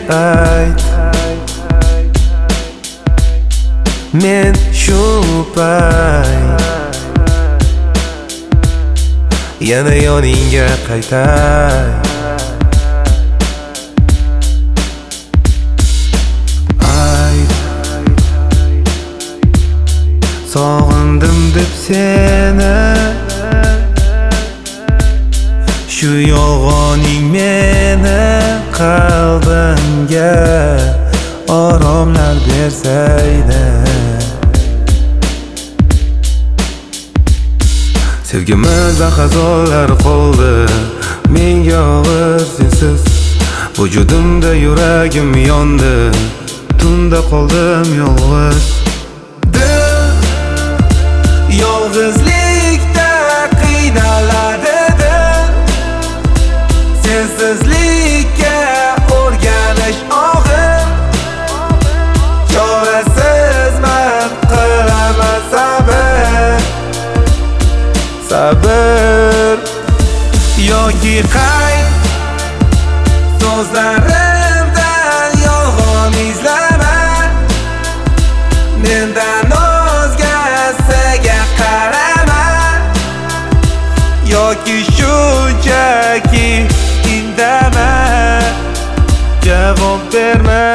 ayt. Men shu payt yana yoningga qaytay. Ayt, sog'indim deb seni, shu yolg'oning meni qalbimga oromlar bersaydi. Sevgimiz xazonlar qoldi, menga og'ir sensiz. Vujudimda yuragim yondi, tunda qoldim yolg'iz. Yolg'izlikda qiynaladi dil, sensizlikka o'rganish og'ir. Chorasizman, qilaman sabr, sabr. Yoki qayt, so'zlarimdan yolg'on izlama, mendan o'zgasiga qarama. Yoki shunchaki indama, javob berma.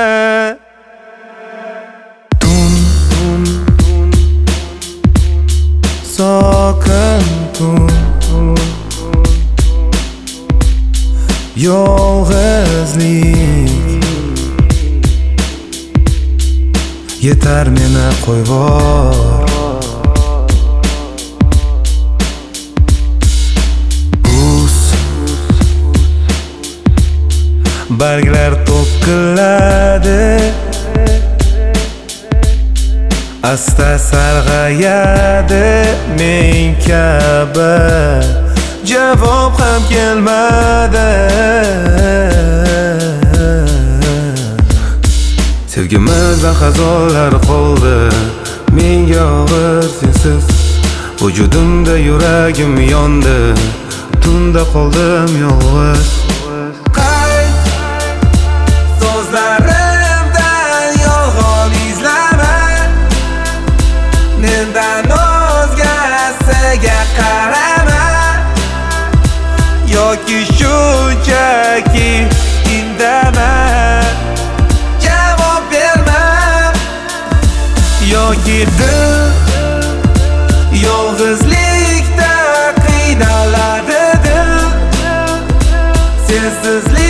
Tun, sokin tun, yolg'izlik yetar meni qo'yvor. Barglar to'kiladi, asta sarg'ayadi men kabi. Javob ham kelmadi. Sevgimiz xazonlar qoldi, menga og'ir sensiz. Vujudimda yuragim yondi, tunda qoldim yolg'iz. So'zlarimdan yolg'on izlama, mendan o'zgasiga qarama. Yoki shunchaki indama, javob berma. Yoki dil yolg'izlikda qiynaladi dil, sensizlik